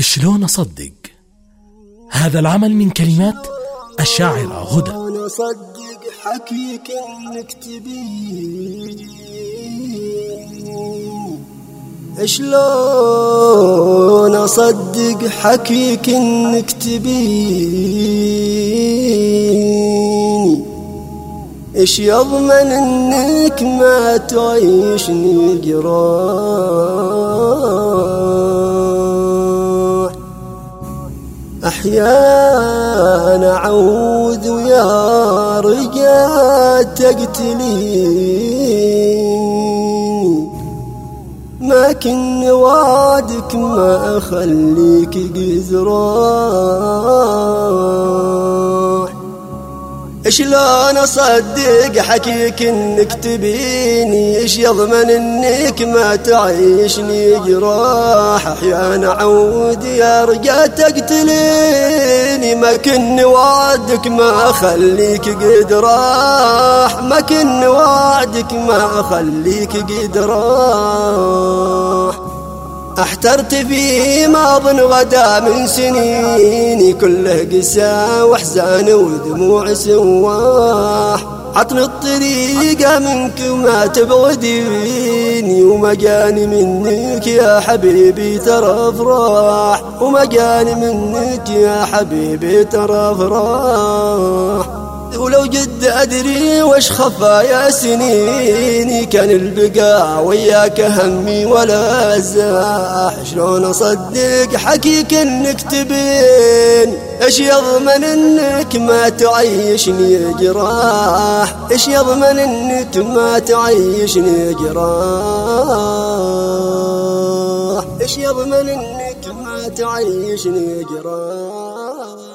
شلون أصدق؟ هذا العمل من كلمات الشاعرة هدى. شلون أصدق حكيك إنك تبين؟ شلون أصدق حكيك إنك تبين؟ إيش يضمن إنك ما تعيشني جراح؟ أحيانا أعوذ ويا رجال تقتلين، ما كن وعدك ما أخليك جزراح. شلون أصدق حكيك إنك تبيني؟ إيش يضمن إنك ما تعيشني جراح؟ أحيانا أعود يا رجال تقتليني، ما كن وعدك ما أخليك قد راح، ما كن وعدك ما أخليك قد راح. احترت في ماض غدا من سنيني، كله قسى واحزان ودموع سواح. عطني الطريقة منك وما تبعديني، وما جاني منك يا حبيبي ترى افراح، وما جاني منك يا حبيبي ترى افراح. ولو جد أدري وش خفايا سنيني، كان البقاء وياك همي ولا زاح. شلون أصدق حكيك إنك تبين؟ إيش يضمن إنك ما تعيشني جراح؟ إيش يضمن إنك ما تعيشني جراح؟ إيش يضمن إنك ما تعيشني جراح؟